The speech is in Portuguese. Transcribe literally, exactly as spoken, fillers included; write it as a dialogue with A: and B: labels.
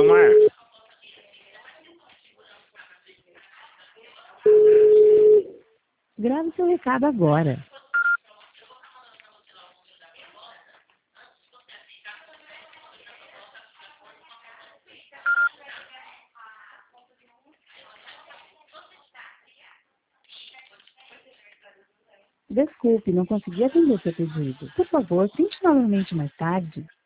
A: Gilmar.
B: Grave seu recado agora. Desculpe, não consegui atender seu pedido. Por favor, tente novamente mais tarde.